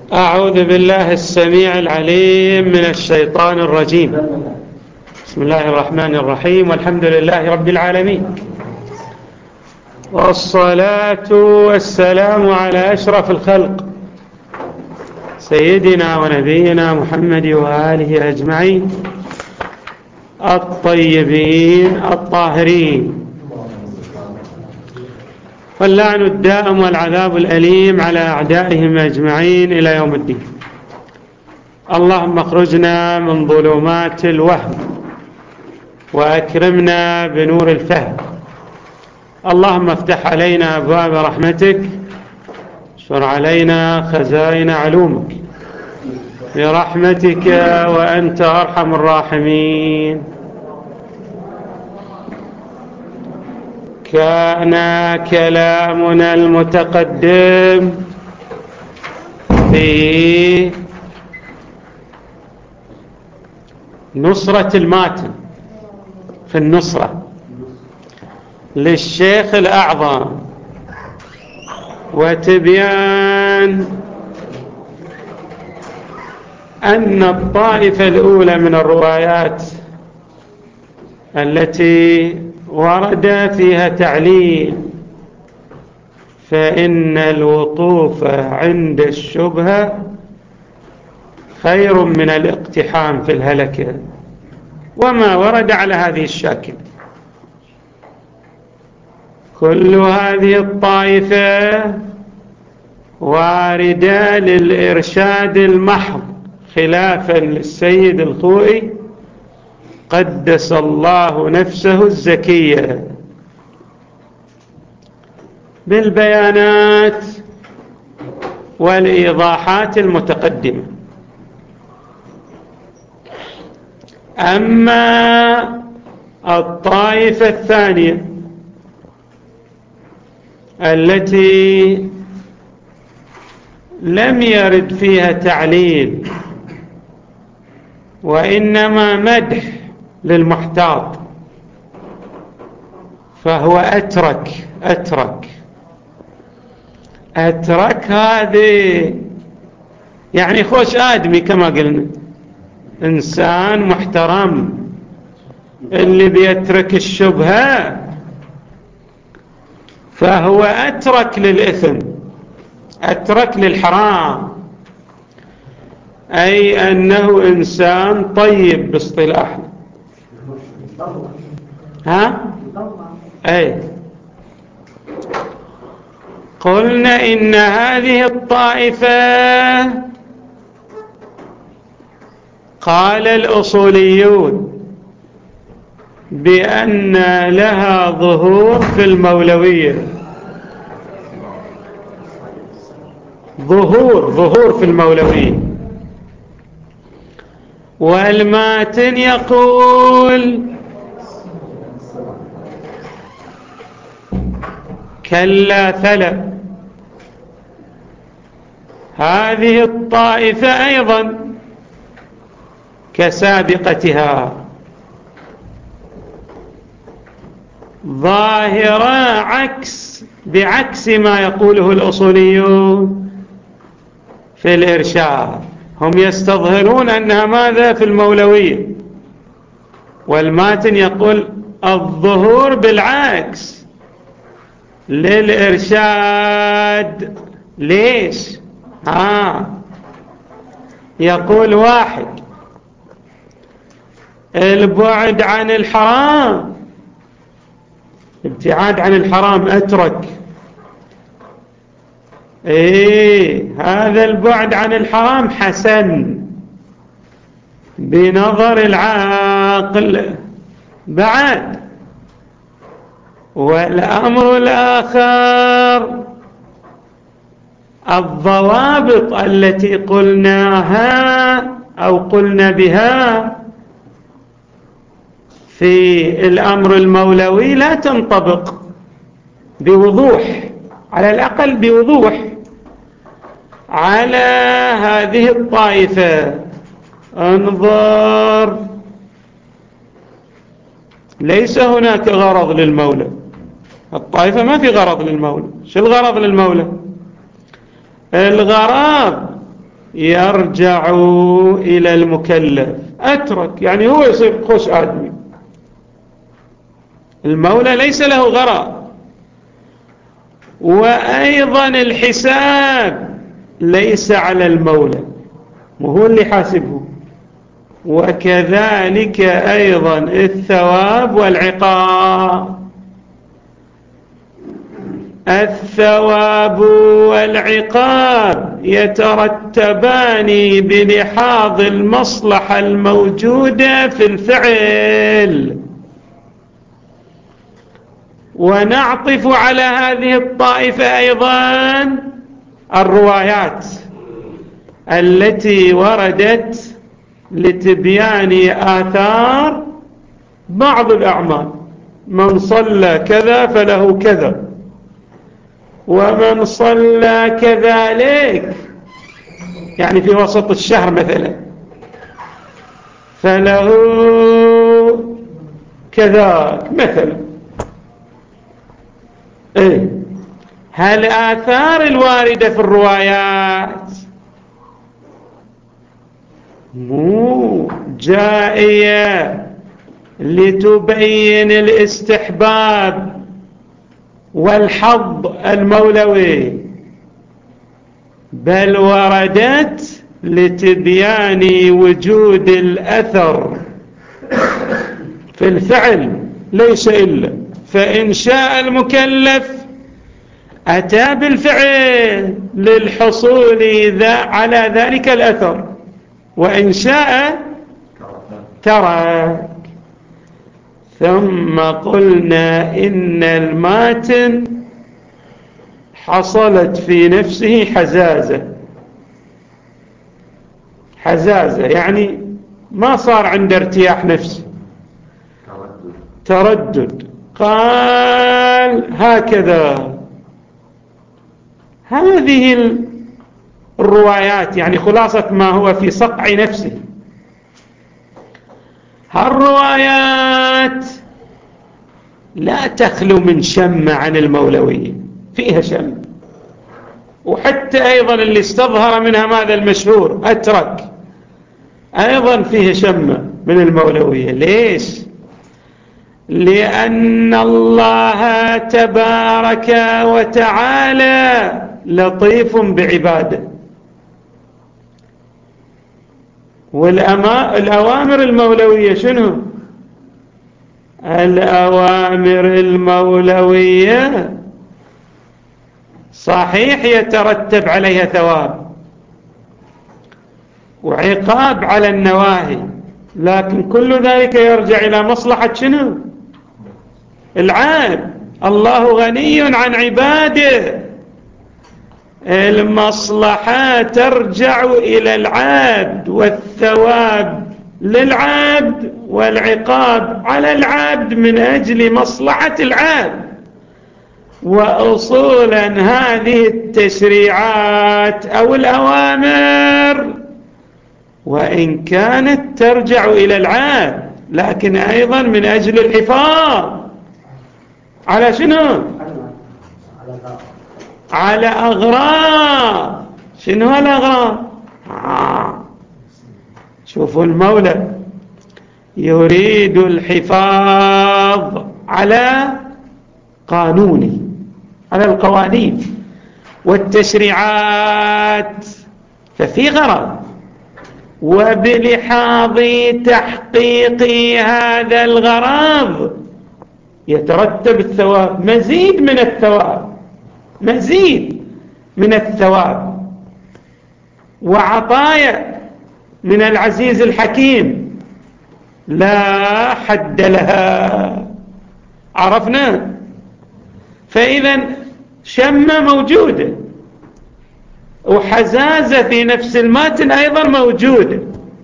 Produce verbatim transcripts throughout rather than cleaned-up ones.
أعوذ بالله السميع العليم من الشيطان الرجيم. بسم الله الرحمن الرحيم، والحمد لله رب العالمين، والصلاة والسلام على أشرف الخلق سيدنا ونبينا محمد وآله أجمعين الطيبين الطاهرين، واللعن الدائم والعذاب الأليم على أعدائهم أجمعين إلى يوم الدين. اللهم اخرجنا من ظلمات الوهم وأكرمنا بنور الفهم. اللهم افتح علينا أبواب رحمتك، اشر علينا خزائن علومك برحمتك وأنت أرحم الراحمين. كان كلامنا المتقدم في نصرة الماتن، في النصرة للشيخ الأعظم، وتبيان أن الطائفة الأولى من الروايات التي ورد فيها تعليل فإن الوقوف عند الشبهة خير من الاقتحام في الهلكة، وما ورد على هذه الشاكل. كل هذه الطائفة واردة للإرشاد المحض، خلافا للسيد الخوئي قدس الله نفسه الزكية بالبيانات والإيضاحات المتقدمة. أما الطائفة الثانية التي لم يرد فيها تعليل وإنما مدح للمحتاط، فهو أترك أترك أترك هذه يعني خوش آدمي كما قلنا، إنسان محترم اللي بيترك الشبهة فهو أترك للإثم، أترك للحرام، أي أنه إنسان طيب باصطلاحنا. ها؟ أي قلنا إن هذه الطائفة قال الأصوليون بأن لها ظهور في المولوية، ظهور ظهور في المولوية. والماتن يقول كلا فلا. هذه الطائفة أيضا كسابقتها ظاهرة عكس بعكس ما يقوله الأصوليون في الإرشاد. هم يستظهرون أنها ماذا في المولوية، والماتن يقول الظهور بالعكس للإرشاد. ليش؟ آه يقول واحد البعد عن الحرام، ابتعاد عن الحرام أترك، إيه هذا البعد عن الحرام حسن بنظر العاقل بعد. والأمر الآخر الضوابط التي قلناها أو قلنا بها في الأمر المولوي لا تنطبق بوضوح، على الأقل بوضوح، على هذه الطائفة. انظر، ليس هناك غرض للمولى، الطائفة ما في غرض للمولى. شو الغرض للمولى؟ الغرض يرجع إلى المكلف. أترك يعني هو يصير خوش آدمي، المولى ليس له غرض. وأيضا الحساب ليس على المولى، وهو اللي حاسبه. وكذلك أيضا الثواب والعقاب. الثواب والعقاب يترتبان بلحاظ المصلحة الموجودة في الفعل. ونعطف على هذه الطائفة أيضا الروايات التي وردت لتبيان آثار بعض الأعمال. من صلى كذا فله كذا، ومن صلى كذلك يعني في وسط الشهر مثلا فله كذاك مثلا. إيه؟ هل آثار الواردة في الروايات مو جائية لتبين الاستحباب والحظ المولوي، بل وردت لتبيان وجود الأثر في الفعل ليس إلا. فإن شاء المكلف أتى بالفعل للحصول على ذلك الأثر، وإن شاء ترك. ثم قلنا إن الماتن حصلت في نفسه حزازة. حزازة يعني ما صار عنده ارتياح نفسي، تردد. قال هكذا. هذه الروايات يعني خلاصة ما هو في صقع نفسه. هالروايات لا تخلو من شمة عن المولوية، فيها شمة. وحتى أيضا اللي استظهر منها ماذا المشهور أترك، أيضا فيها شمة من المولوية. ليش؟ لأن الله تبارك وتعالى لطيف بعباده. والأوامر المولوية شنو؟ الأوامر المولوية صحيح يترتب عليها ثواب وعقاب على النواهي، لكن كل ذلك يرجع إلى مصلحة شنو؟ العبد. الله غني عن عباده، المصلحة ترجع إلى العبد، والثواب للعبد، والعقاب على العبد من أجل مصلحة العبد. وأصولا هذه التشريعات أو الأوامر وإن كانت ترجع إلى العبد، لكن أيضا من أجل الحفاظ على شنو؟ على أغراض. شنو الأغراض؟ آه. شوفوا المولى يريد الحفاظ على قانونه، على القوانين والتشريعات، ففي غرض. وبلحاظ تحقيق هذا الغرض يترتب الثواب، مزيد من الثواب، مزيد من الثواب وعطايا من العزيز الحكيم لا حد لها. عرفنا؟ فإذا شمة موجودة، وحزازة في نفس الماتن أيضا موجودة.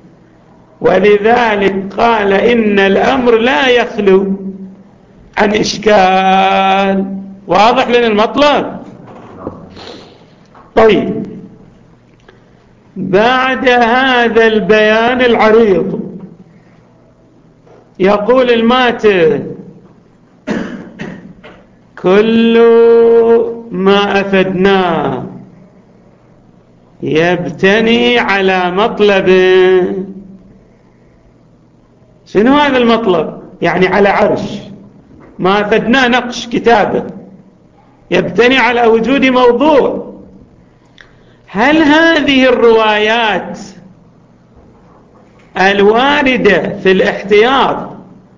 ولذلك قال إن الأمر لا يخلو عن إشكال. واضح لنا المطلب؟ طيب، بعد هذا البيان العريض يقول الماتن كل ما أفدناه يبتني على مطلب. شنو هذا المطلب؟ يعني على عرش ما فدناه نقش كتابه، يبتني على وجود موضوع. هل هذه الروايات الواردة في الاحتياط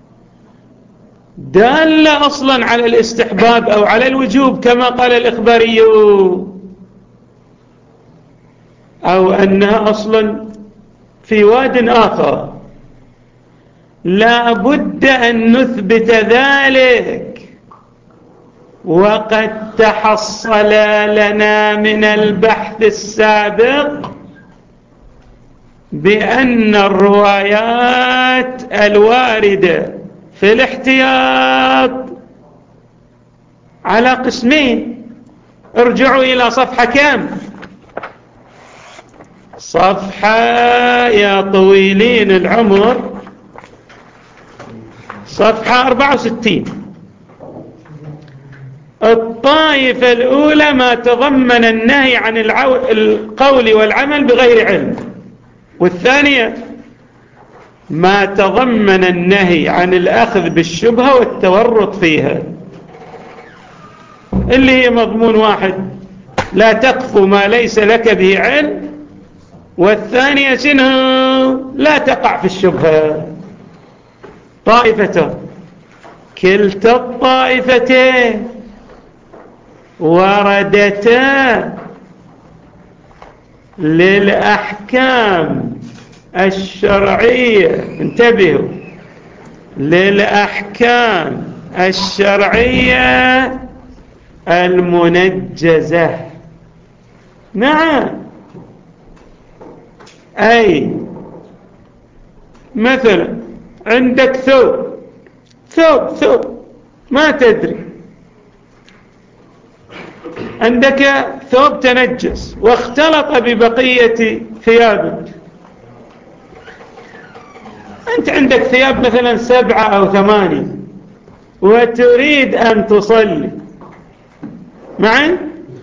دالة أصلا على الاستحباب أو على الوجوب كما قال الإخباري، أو أنها أصلا في واد آخر؟ لا بد أن نثبت ذلك، وقد تحصل لنا من البحث السابق بأن الروايات الواردة في الاحتياط على قسمين. ارجعوا إلى صفحة كم؟ صفحة يا طويلين العمر، صفحة أربعة وستين. الطائفة الأولى ما تضمن النهي عن القول والعمل بغير علم، والثانية ما تضمن النهي عن الأخذ بالشبهة والتورط فيها، اللي هي مضمون واحد لا تقف ما ليس لك به علم، والثانية شنو؟ لا تقع في الشبهة. طائفتان، كلتا الطائفتين وردتا للأحكام الشرعية، انتبهوا، للأحكام الشرعية المنجزة. نعم، أي مثلا عندك ثوب ثوب ثوب ما تدري، عندك ثوب تنجس واختلط ببقية ثيابك. أنت عندك ثياب مثلا سبعة أو ثمانية وتريد أن تصلي معي،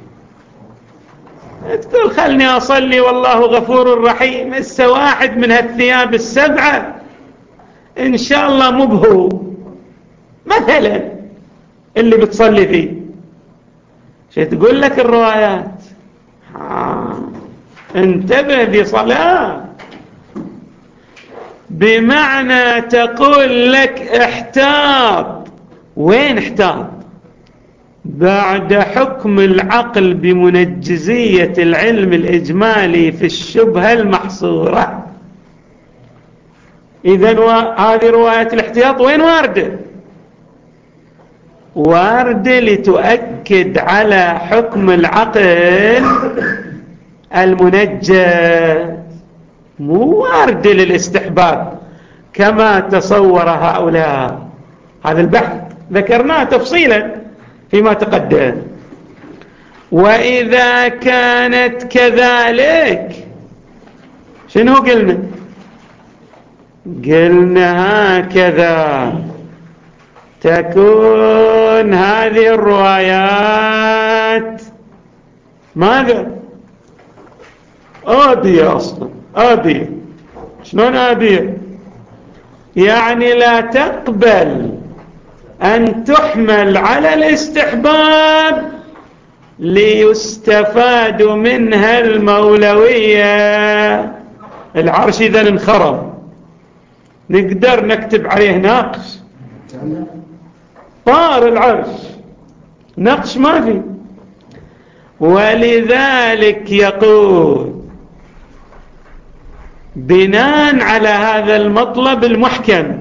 تقول خلني أصلي والله غفور رحيم، هسه واحد من هالثياب السبعة إن شاء الله مبهو مثلا اللي بتصلي فيه. شو تقول لك الروايات؟ آه. انتبه بصلاة، بمعنى تقول لك احتاط. وين احتاط؟ بعد حكم العقل بمنجزية العلم الإجمالي في الشبهة المحصورة. إذن هذه رواية الاحتياط وين واردة؟ واردة لتؤكد على حكم العقل المنجز، مو واردة للاستحباب كما تصور هؤلاء. هذا البحث ذكرناه تفصيلا فيما تقدم. وإذا كانت كذلك شنو قلنا؟ قلنا هكذا تكون هذه الروايات ماذا؟ آبية أصلا. آبية شلون آبية؟ يعني لا تقبل أن تحمل على الاستحباب ليستفاد منها المولوية. العرش إذا انخرم نقدر نكتب عليه نقش؟ طار العرش، نقش ما في. ولذلك يقول بناء على هذا المطلب المحكم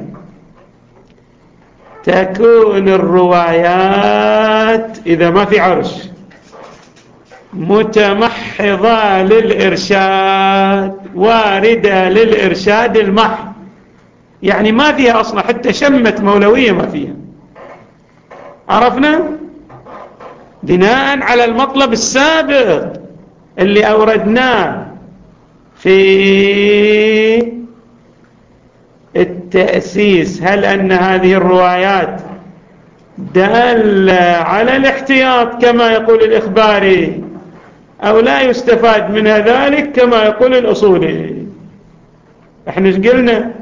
تكون الروايات إذا ما في عرش متمحضة للإرشاد، واردة للإرشاد المحض، يعني ما فيها أصلا حتى شمة مولوية ما فيها. عرفنا؟ بناء على المطلب السابق اللي أوردناه في التأسيس، هل أن هذه الروايات دالة على الاحتياط كما يقول الإخباري أو لا يستفاد منها ذلك كما يقول الأصولي. احنا ايش قلنا؟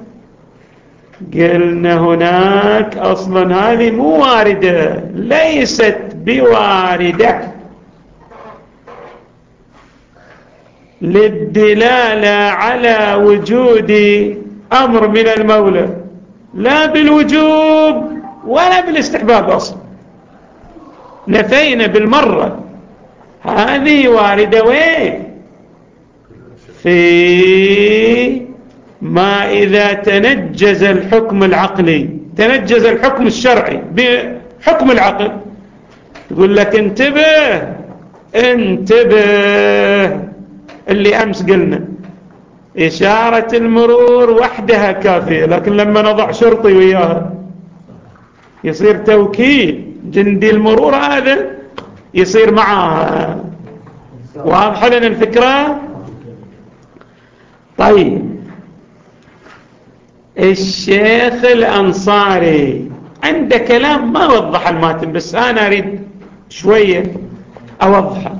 قلنا هناك أصلا هذه مو واردة، ليست بواردة للدلالة على وجود أمر من المولى، لا بالوجوب ولا بالاستحباب أصلا، نفينا بالمرة. هذه واردة وين؟ في ما إذا تنجز الحكم العقلي، تنجز الحكم الشرعي بحكم العقل، يقول لك انتبه انتبه. اللي أمس قلنا إشارة المرور وحدها كافية، لكن لما نضع شرطي وياها يصير توكيد، جندي المرور هذا يصير معها. واضح لنا الفكرة؟ طيب، الشيخ الأنصاري عنده كلام ما وضح الماتن، بس أنا أريد شوية أوضحه.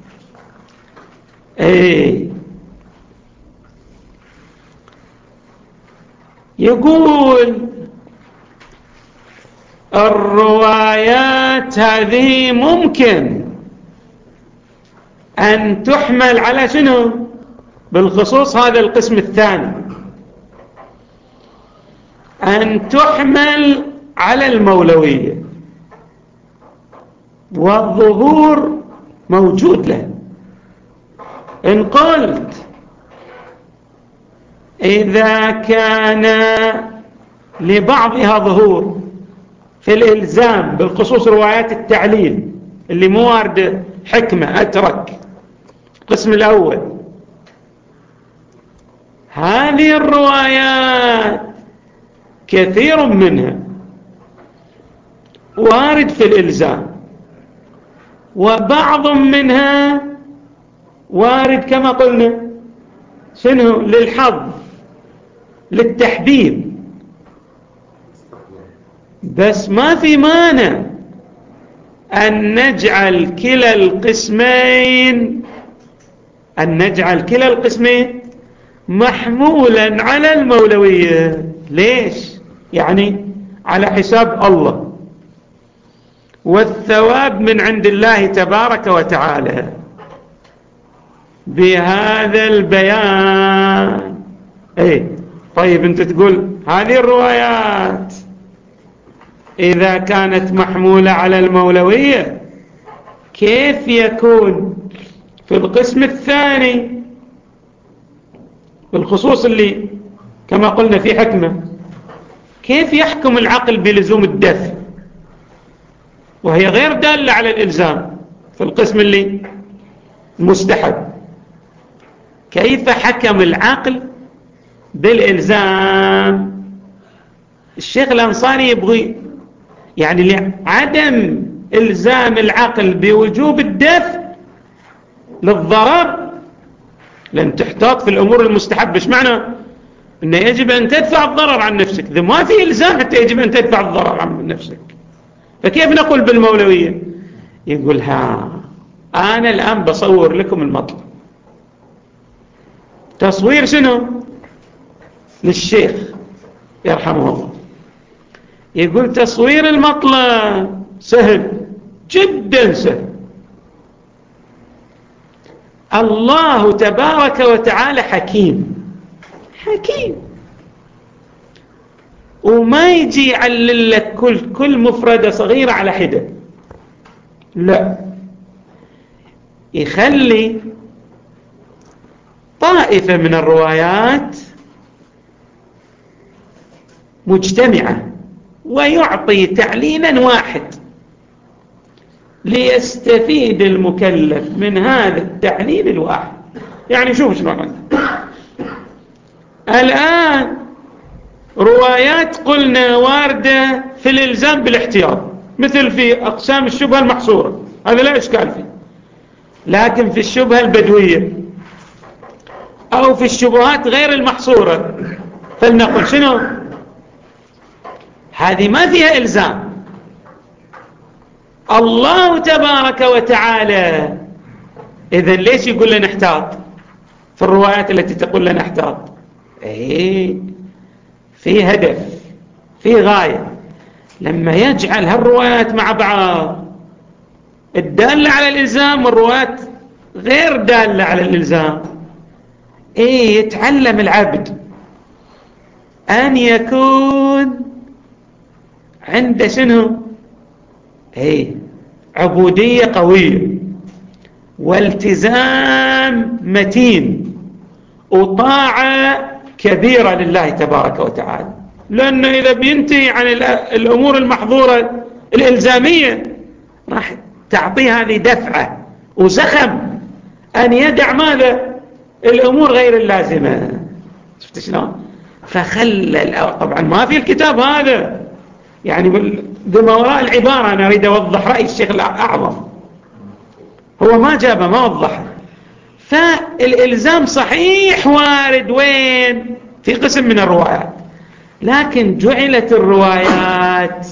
ايه، يقول الروايات هذه ممكن أن تحمل على شنو؟ بالخصوص هذا القسم الثاني، أن تحمل على المولوية، والظهور موجود له. إن قلت إذا كان لبعضها ظهور في الإلزام بالخصوص روايات التعليل اللي مو وارد حكمة أترك القسم الأول، هذه الروايات كثير منها وارد في الإلزام، وبعض منها وارد كما قلنا شنو؟ للحظ، للتحبيب. بس ما في مانع أن نجعل كلا القسمين أن نجعل كلا القسمين محمولا على المولوية. ليش؟ يعني على حساب الله، والثواب من عند الله تبارك وتعالى. بهذا البيان ايه، طيب انت تقول هذه الروايات إذا كانت محمولة على المولوية كيف يكون في القسم الثاني بالخصوص اللي كما قلنا في حكمة، كيف يحكم العقل بلزوم الدفع وهي غير دالة على الإلزام في القسم اللي مستحب؟ كيف حكم العقل بالإلزام؟ الشيخ الأنصاري يبغي يعني لعدم إلزام العقل بوجوب الدفع للضرر، لأن تحتاط في الأمور المستحبة. إيش معنى؟ إنه يجب أن تدفع الضرر عن نفسك، إذا ما في إلزام حتى يجب أن تدفع الضرر عن نفسك، فكيف نقول بالمولوية؟ يقول ها أنا الآن بصور لكم المطلب. تصوير شنو؟ للشيخ يرحمه الله. يقول تصوير المطلب سهل جدا، سهل. الله تبارك وتعالى حكيم حكيم، وما يجي يعلل لك كل كل مفردة صغيرة على حدة، لا، يخلي طائفة من الروايات مجتمعة ويعطي تعليلا واحد ليستفيد المكلف من هذا التعليل الواحد. يعني شوف شنو عمل الآن. روايات قلنا واردة في الإلزام بالاحتياط، مثل في أقسام الشبهة المحصورة، هذا لا إشكال فيه. لكن في الشبهة البدوية أو في الشبهات غير المحصورة فلنقل شنو؟ هذه ما فيها إلزام. الله تبارك وتعالى إذن ليش يقول لنا احتاط في الروايات التي تقول لنا احتاط؟ ايه في هدف، في غاية. لما يجعل هالروايات مع بعض الدالة على الإلزام والروايات غير دالة على الإلزام، ايه يتعلم العبد أن يكون عنده شنو؟ ايه عبودية قوية والتزام متين وطاعة كبيرة لله تبارك وتعالى. لأنه إذا بينتهي عن الأمور المحظورة الإلزامية راح تعطيه هذه دفعة وزخم أن يدع ماذا؟ الأمور غير اللازمة. شفت شلون؟ فخلى طبعا ما في الكتاب هذا، يعني بما وراء العبارة أنا أريد أوضح رأي الشيخ الأعظم، هو ما جابه ما وضحه. فالإلزام صحيح وارد وين؟ في قسم من الروايات، لكن جعلت الروايات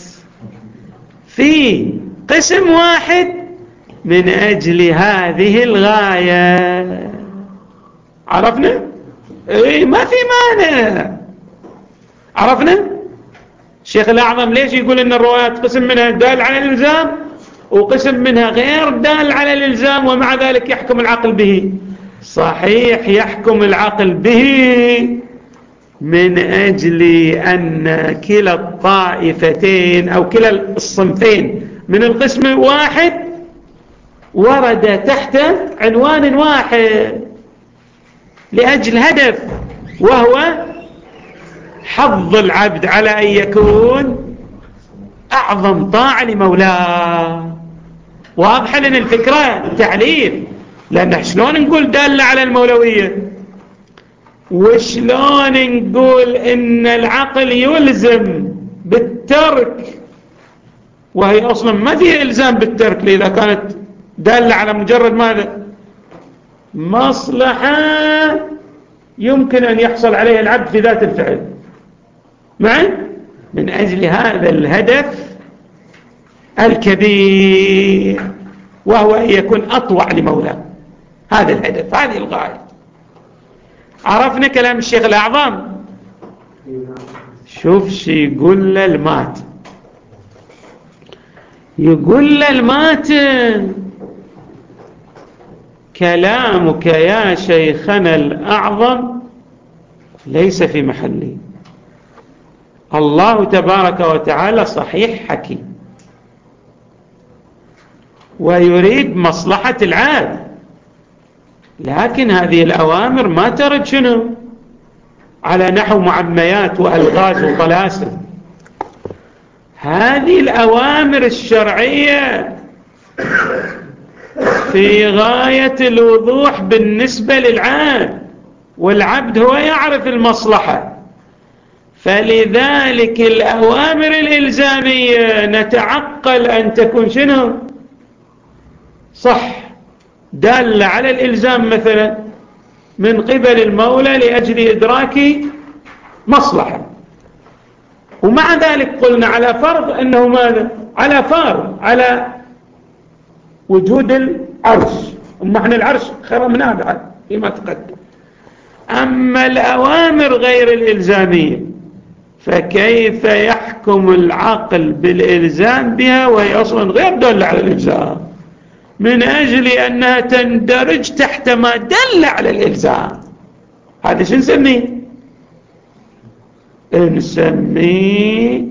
في قسم واحد من أجل هذه الغاية. عرفنا؟ إيه ما في مانع. عرفنا؟ الشيخ الأعظم ليش يقول إن الروايات قسم منها دال على الإلزام وقسم منها غير دال على الإلزام ومع ذلك يحكم العقل به؟ صحيح يحكم العقل به من أجل أن كلا الطائفتين أو كلا الصنفين من القسم واحد ورد تحت عنوان واحد لأجل هدف، وهو حظ العبد على أن يكون أعظم طاعة لمولاه. واضح لنا الفكرة تعليل، لأن شلون نقول دالة على المولوية وشلون نقول إن العقل يلزم بالترك وهي أصلا ما فيها إلزام بالترك، إذا كانت دالة على مجرد ماذا؟ مصلحة يمكن أن يحصل عليها العبد في ذات الفعل معا. من أجل هذا الهدف الكبير وهو أن يكون أطوع لمولاه، هذا الهدف، هذه الغاية. عرفنا كلام الشيخ الأعظم؟ شوف شي يقول له المات، يقول له الماتن كلامك يا شيخنا الأعظم ليس في محله. الله تبارك وتعالى صحيح حكيم ويريد مصلحة العبد، لكن هذه الأوامر ما ترد شنو على نحو معميات وألغاز وطلاسم. هذه الأوامر الشرعية في غاية الوضوح بالنسبة للعبد، والعبد هو يعرف المصلحة. فلذلك الأوامر الإلزامية نتعقل أن تكون شنو؟ صح، دالة على الإلزام مثلا من قبل المولى لأجل إدراك مصلحة، ومع ذلك قلنا على فرض أنه ماذا؟ على فرض على وجود العرش، ومعنى العرش خرمناه بعد فيما تقدم. أما الأوامر غير الإلزامية فكيف يحكم العقل بالإلزام بها وهي أصلا غير دالة على الإلزام، من أجل أنها تندرج تحت ما دل على الإلزام؟ هذا شو نسميه؟ نسميه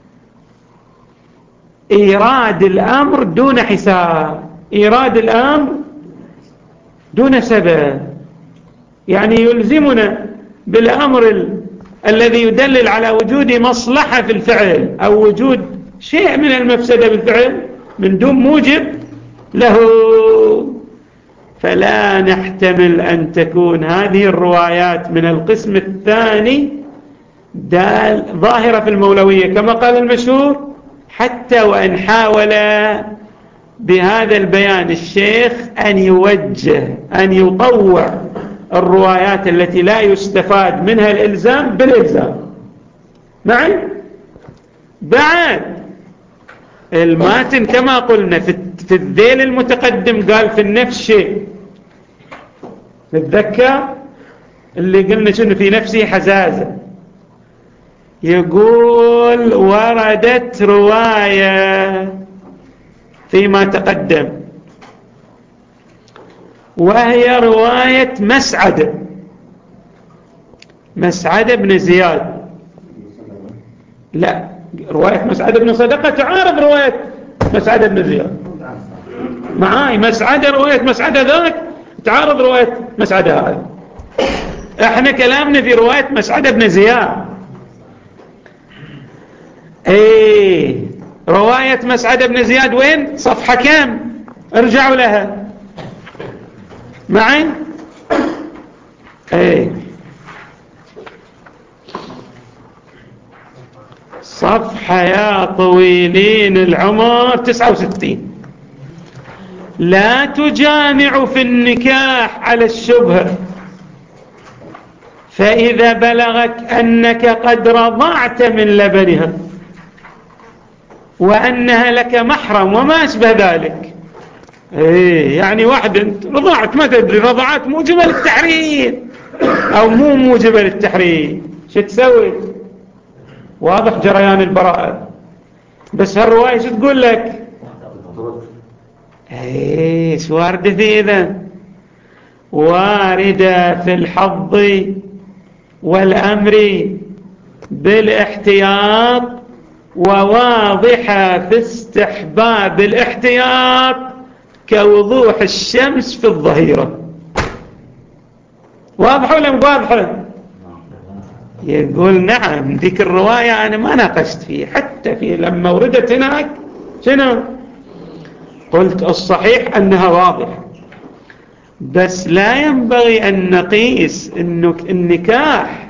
إيراد الأمر دون حساب، إيراد الأمر دون سبب. يعني يلزمنا بالأمر ال... الذي يدلل على وجود مصلحة في الفعل أو وجود شيء من المفسدة بالفعل من دون موجب له. فلا نحتمل أن تكون هذه الروايات من القسم الثاني دال ظاهرة في المولوية كما قال المشهور، حتى وأن حاول بهذا البيان الشيخ أن يوجه أن يطوع الروايات التي لا يستفاد منها الإلزام بالإلزام. معي؟ بعد الماتن كما قلنا في الذيل المتقدم قال في النفس شيء نتذكر اللي قلنا شنو في نفسه حزازة. يقول وردت رواية فيما تقدم وهي رواية مسعدة مسعدة بن زياد. لا، رواية مسعدة بن صدقة تعارض رواية مسعدة بن زياد. معاي مسعدة رواية مسعدة ذاك تعارض رواية مسعدة هذا. احنا كلامنا في رواية مسعدة بن زياد. ايه رواية مسعدة بن زياد وين؟ صفحة كم؟ ارجعوا لها معي. ايه صفحة يا طويلين العمر تسعة وستين. لا تجامع في النكاح على الشبهة فإذا بلغك أنك قد رضعت من لبنها وأنها لك محرم وما أشبه ذلك. إيه يعني واحدة رضعت ما تدري رضعت موجبة للتحريم أو مو موجبة للتحريم، شو تسوي؟ واضح جريان البراءة. بس هالرواية شو تقول لك؟ ايش واردة في إذن؟ واردة في الحظ والأمر بالاحتياط وواضحة في استحباب الاحتياط كوضوح الشمس في الظهيرة. واضحة ولا مو واضحة؟ يقول نعم ذيك الرواية أنا ما ناقشت فيه حتى في لما وردت هناك شنو قلت الصحيح أنها واضحة، بس لا ينبغي أن نقيس إنه النكاح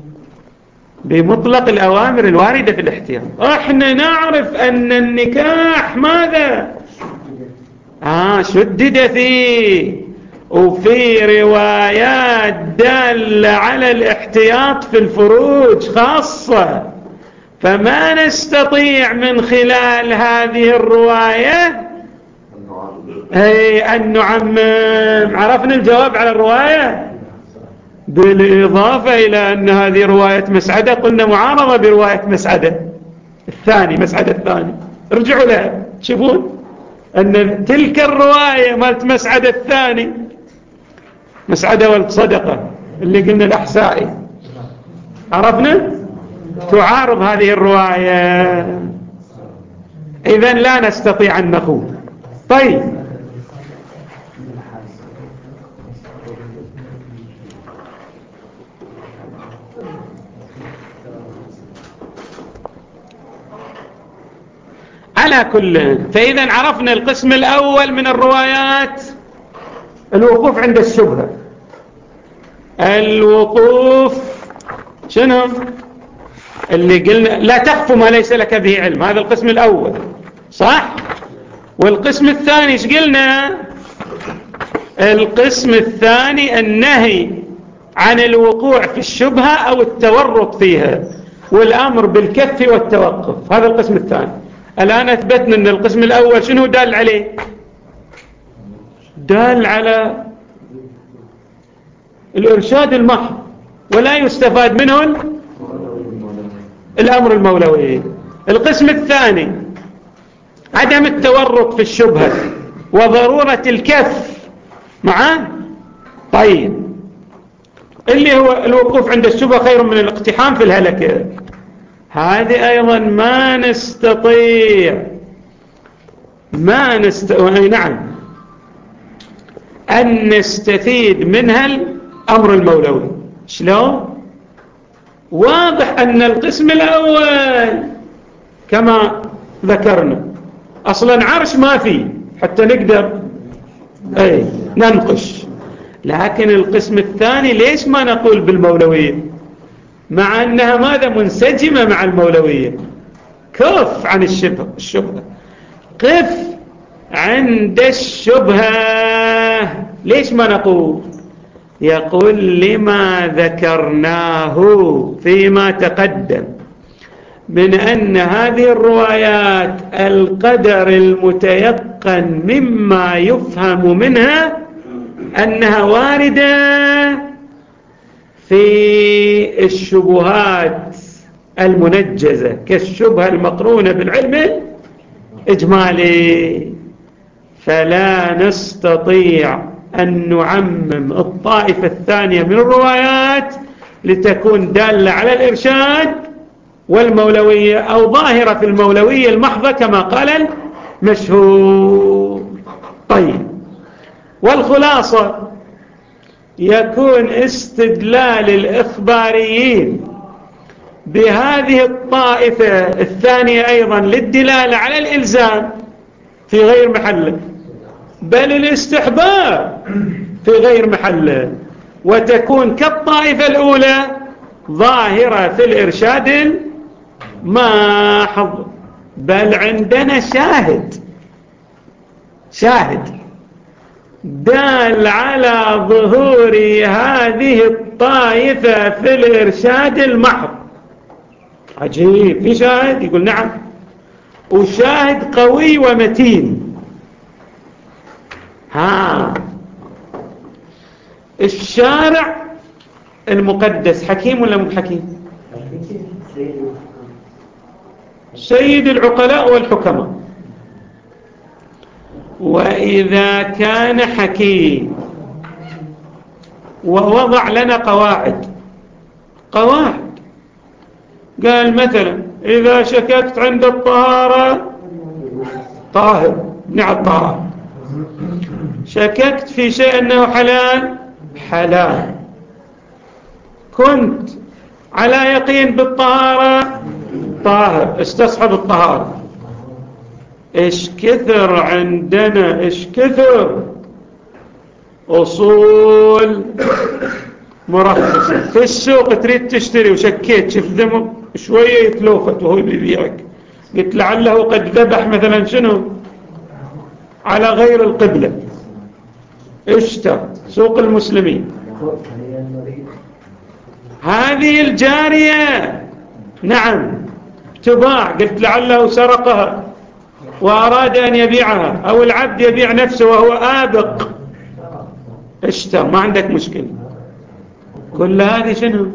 بمطلق الأوامر الواردة في الاحتياط. احنا نعرف أن النكاح ماذا آه شدد فيه وفي روايات دالة على الاحتياط في الفروج خاصة، فما نستطيع من خلال هذه الرواية أي أن نعمم. عرفنا الجواب على الرواية بالإضافة إلى أن هذه رواية مسعدة قلنا معارضة برواية مسعدة الثاني مسعدة الثاني. رجعوا لها تشوفون أن تلك الرواية مالت مسعدة الثاني مسعدة والصدقة اللي قلنا الأحسائي عرفنا تعارض هذه الرواية، إذن لا نستطيع أن نقول. طيب على كل، فإذا عرفنا القسم الأول من الروايات الوقوف عند الشبهة. الوقوف شنو اللي قلنا لا تخف ما ليس لك به علم، هذا القسم الأول صح. والقسم الثاني ايش قلنا؟ القسم الثاني النهي عن الوقوع في الشبهة أو التورط فيها والأمر بالكف والتوقف، هذا القسم الثاني. الآن أثبتنا أن القسم الأول شنو دال عليه؟ دال على الإرشاد المحض ولا يستفاد منه الأمر المولوي. القسم الثاني عدم التورط في الشبهة وضرورة الكف معاه. طيب اللي هو الوقوف عند الشبهة خير من الاقتحام في الهلكة، هذه أيضا ما نستطيع ما نستطيع نعم أن نستفيد منها الأمر المولوي. شلون؟ واضح أن القسم الأول كما ذكرنا أصلا عرش ما فيه حتى نقدر أي ننقش، لكن القسم الثاني ليش ما نقول بالمولوية مع أنها ماذا منسجمة مع المولوية؟ كف عن الشبهة الشبهة قف عند الشبهة. ليش ما نقول؟ يقول لما ذكرناه فيما تقدم من أن هذه الروايات القدر المتيقن مما يفهم منها أنها واردة في الشبهات المنجزة كالشبهة المقرونة بالعلم الإجمالي، فلا نستطيع أن نعمم الطائفة الثانية من الروايات لتكون دالة على الإرشاد والمولوية أو ظاهرة في المولوية المحضة كما قال المشهور. طيب، والخلاصة يكون استدلال الإخباريين بهذه الطائفة الثانية أيضا للدلالة على الإلزام في غير محله، بل الاستحباب في غير محله، وتكون كالطائفة الأولى ظاهرة في الإرشاد الماحض. بل عندنا شاهد شاهد دال على ظهور هذه الطائفة في الإرشاد المحض. عجيب، في شاهد يقول نعم، وشاهد قوي ومتين. ها، الشارع المقدس حكيم ولا مو حكيم؟ سيد العقلاء والحكماء. وإذا كان حكيم ووضع لنا قواعد قواعد قال مثلا إذا شككت عند الطهارة طاهر نعم الطهارة، شككت في شيء أنه حلال حلال، كنت على يقين بالطهارة طاهر استصحب الطهارة. إيش كثر عندنا إيش كثر أصول مرخصة في السوق، تريد تشتري وشكيت شفت دمه شوية يتلوفت وهو بيبيعك، قلت لعله قد ذبح مثلا شنو على غير القبلة، اشتر سوق المسلمين. هذه الجارية نعم تباع، قلت لعله سرقها وأراد أن يبيعها، أو العبد يبيع نفسه وهو آبق، اشتر ما عندك مشكلة. كل هذه شنو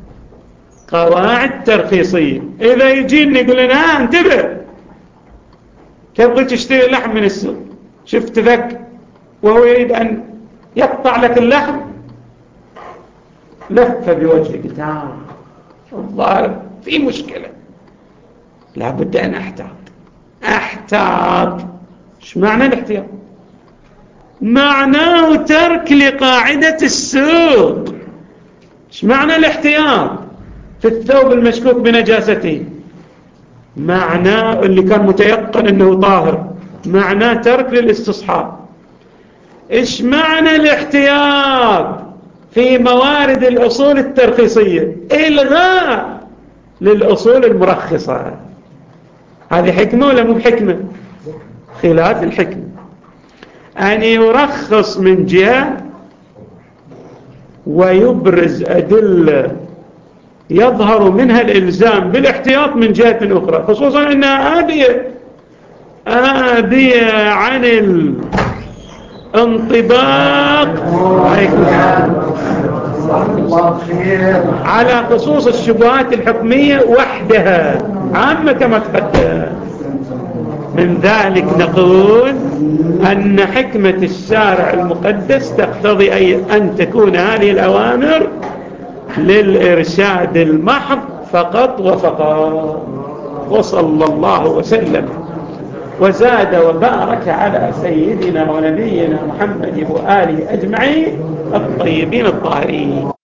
قواعد ترخيصية. إذا يجيني يقول لنا ها انتبه تبغي تشتري لحم من السوق، شفت ذاك وهو يريد أن يقطع لك اللحم، لف بوجهك تعال الظاهر في مشكلة، لابد أن أحتاط. أحتاط إيش معنى الاحتياط؟ معناه ترك لقاعدة السوق. إيش معنى الاحتياط في الثوب المشكوك بنجاسته؟ معناه اللي كان متيقن أنه طاهر، معناه ترك للاستصحاب. إيش معنى الاحتياط في موارد الأصول الترخيصية؟ إلغاء للأصول المرخصة. هذه حكمة ولا مو بحكمة؟ خلاف الحكمة أن يرخص من جهة ويبرز أدلة يظهر منها الإلزام بالاحتياط من جهة أخرى، خصوصا أنها آبية آبية عن الانطباق على خصوص الشبهات الحكمية وحدها عامة كما تقدم. من ذلك نقول أن حكمة الشارع المقدس تقتضي أن تكون هذه الأوامر للإرشاد المحض فقط وفقط. وصلى الله وسلم وزاد وبارك على سيدنا ونبينا محمد وآله أجمعين الطيبين الطاهرين.